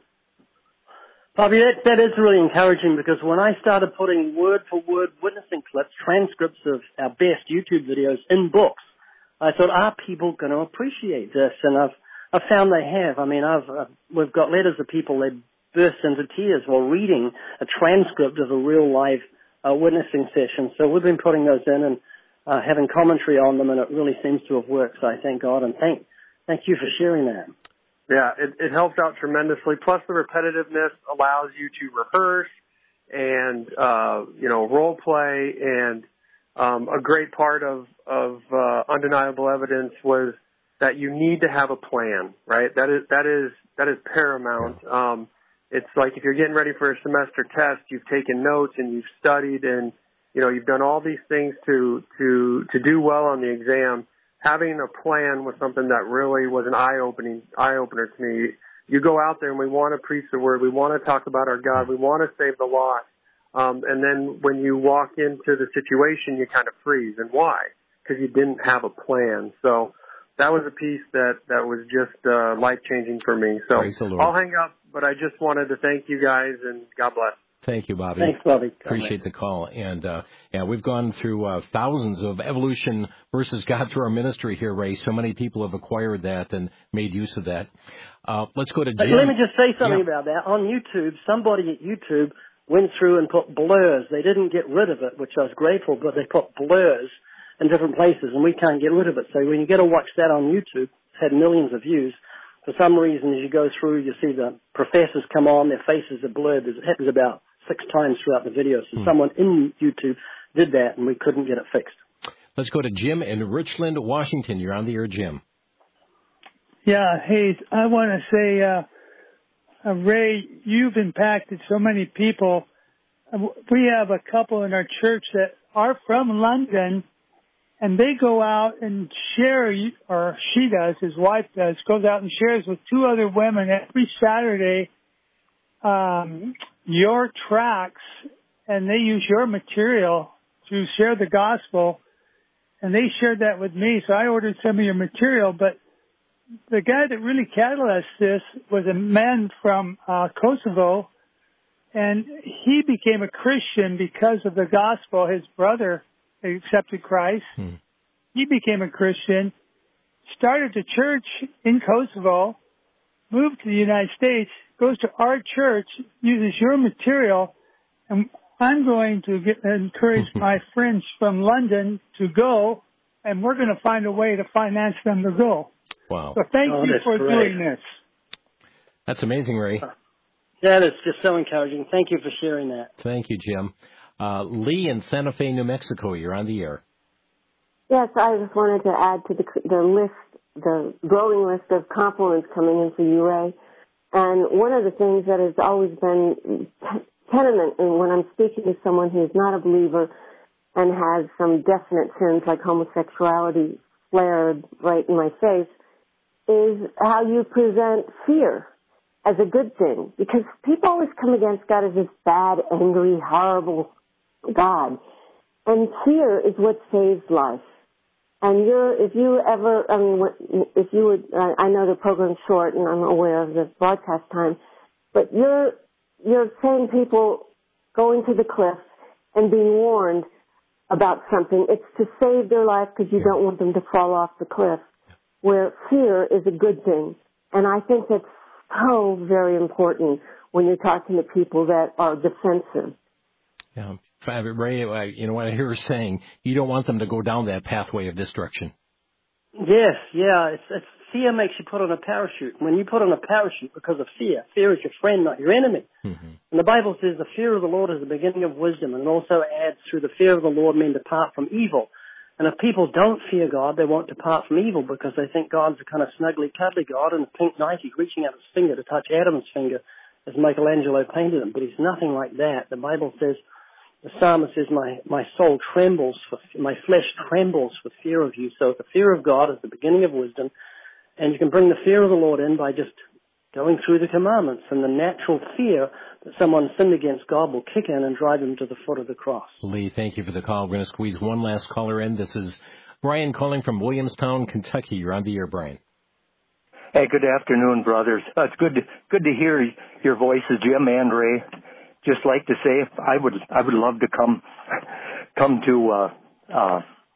Bobby, that, that is really encouraging, because when I started putting word-for-word witnessing clips, transcripts of our best YouTube videos in books, I thought, are people going to appreciate this? And I've, I've found they have. I mean, I've, uh, we've got letters of people that burst into tears while reading a transcript of a real live uh, witnessing session. So we've been putting those in and uh, having commentary on them, and it really seems to have worked. So I thank God, and thank thank you for sharing that. Yeah, it, it helps out tremendously. Plus, the repetitiveness allows you to rehearse and uh, you know role play. And um, a great part of of uh, Undeniable Evidence was that you need to have a plan, right? That is that is that is paramount. Um, It's like if you're getting ready for a semester test, you've taken notes and you've studied and, you know, you've done all these things to, to, to do well on the exam. Having a plan was something that really was an eye-opening, eye-opener to me. You go out there and we want to preach the word. We want to talk about our God. We want to save the lost. Um, and then when you walk into the situation, you kind of freeze. And why? Because you didn't have a plan. So that was a piece that, that was just uh, life-changing for me. So I'll hang up, but I just wanted to thank you guys, and God bless. Thank you, Bobby. Thanks, Bobby. Appreciate the call. And, uh, yeah, we've gone through uh, thousands of Evolution versus God through our ministry here, Ray. So many people have acquired that and made use of that. Uh, let's go to Jim. Let me just say something yeah. about that. On YouTube, somebody at YouTube went through and put blurs. They didn't get rid of it, which I was grateful, but they put blurs in different places, and we can't get rid of it. So when you get to watch that on YouTube, it's had millions of views. For some reason, as you go through, you see the professors come on, their faces are blurred. It happens about six times throughout the video. So hmm. someone in YouTube did that, and we couldn't get it fixed. Let's go to Jim in Richland, Washington. You're on the air, Jim. Yeah, hey, I want to say, uh, uh, Ray, you've impacted so many people. We have a couple in our church that are from London, and they go out and share, or she does, his wife does, goes out and shares with two other women every Saturday um, your tracts, and they use your material to share the gospel. And they shared that with me, so I ordered some of your material. But the guy that really catalyzed this was a man from uh, Kosovo, and he became a Christian because of the gospel. His brother accepted Christ. Hmm. He became a Christian, started a church in Kosovo, moved to the United States, goes to our church, uses your material, and I'm going to get, encourage my friends from London to go, and we're going to find a way to finance them to go. Wow. So thank oh, you for great. doing this. That's amazing, Ray. Yeah, that's just so encouraging. Thank you for sharing that. Thank you, Jim. Uh, Lee in Santa Fe, New Mexico, you're on the air. Yes, I just wanted to add to the, the list, the growing list of compliments coming in for you, Ray. And one of the things that has always been tenement in when I'm speaking to someone who's not a believer and has some definite sins like homosexuality flared right in my face is how you present fear as a good thing. Because people always come against God as this bad, angry, horrible God. And fear is what saves life. And you're, if you ever, I mean, if you would, I know the program's short and I'm aware of the broadcast time, but you're, you're saying people going to the cliff and being warned about something. It's to save their life because you yeah. don't want them to fall off the cliff, where fear is a good thing. And I think that's so very important when you're talking to people that are defensive. Yeah. Ray, you know what I hear her saying, you don't want them to go down that pathway of destruction. Yes, yeah. It's, it's, fear makes you put on a parachute. When you put on a parachute because of fear, fear is your friend, not your enemy. Mm-hmm. And the Bible says the fear of the Lord is the beginning of wisdom, and it also adds, through the fear of the Lord, men depart from evil. And if people don't fear God, they won't depart from evil because they think God's a kind of snuggly, cuddly God in a pink nightie reaching out his finger to touch Adam's finger as Michelangelo painted him. But he's nothing like that. The Bible says, the psalmist says, my, my soul trembles, for, my flesh trembles for fear of you. So the fear of God is the beginning of wisdom, and you can bring the fear of the Lord in by just going through the commandments, and the natural fear that someone sinned against God will kick in and drive them to the foot of the cross. Lee, thank you for the call. We're going to squeeze one last caller in. This is Brian calling from Williamstown, Kentucky. You're on the air, Brian. Hey, good afternoon, brothers. Uh, it's good to, good to hear your voices, Jim and Ray. Just like to say, I would I would love to come come to uh, uh,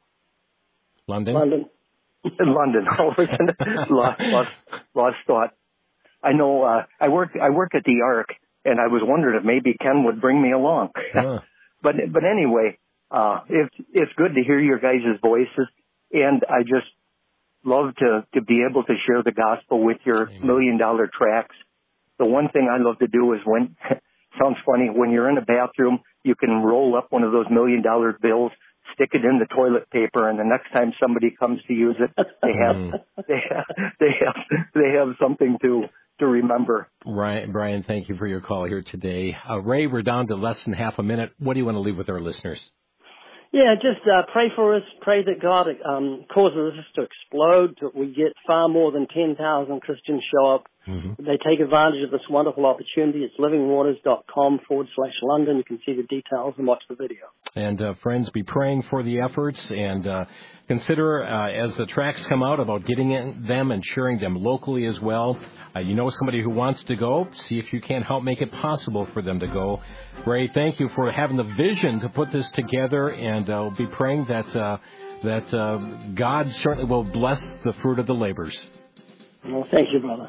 London. London. London. All of a sudden, lost, lost, lost thought. I know uh, I work I work at the Ark, and I was wondering if maybe Ken would bring me along. Huh. but but anyway, uh, it's it's good to hear your guys' voices, and I just love to to be able to share the gospel with your Amen. Million dollar tracts. The one thing I love to do is when. Sounds funny. When you're in a bathroom, you can roll up one of those million dollar bills, stick it in the toilet paper, and the next time somebody comes to use it, they have they have they have they have something to to remember. Right, Brian. Thank you for your call here today. Uh, Ray, we're down to less than half a minute. What do you want to leave with our listeners? Yeah, just uh, pray for us. Pray that God um, causes us to explode, that we get far more than ten thousand Christians show up. Mm-hmm. They take advantage of this wonderful opportunity. It's livingwaters.com forward slash London. You can see the details and watch the video. And, uh, friends, be praying for the efforts and uh, consider, uh, as the tracks come out, about getting in them and sharing them locally as well. Uh, you know somebody who wants to go. See if you can help make it possible for them to go. Ray, thank you for having the vision to put this together, and uh, we'll be praying that, uh, that uh, God certainly will bless the fruit of the labors. Well, thank you, brother.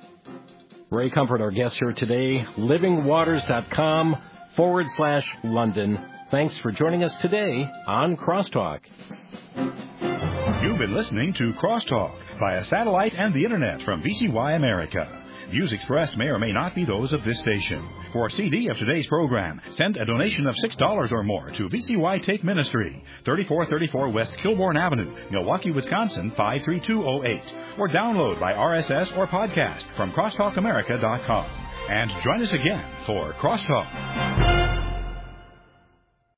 Ray Comfort, our guest here today, livingwaters.com forward slash London. Thanks for joining us today on Crosstalk. You've been listening to Crosstalk via satellite and the Internet from V C Y America. Views expressed may or may not be those of this station. For a C D of today's program, send a donation of six dollars or more to V C Y Take Ministry, thirty-four thirty-four West Kilbourne Avenue, Milwaukee, Wisconsin, five three two oh eight. Or download by R S S or podcast from crosstalk america dot com. And join us again for Crosstalk.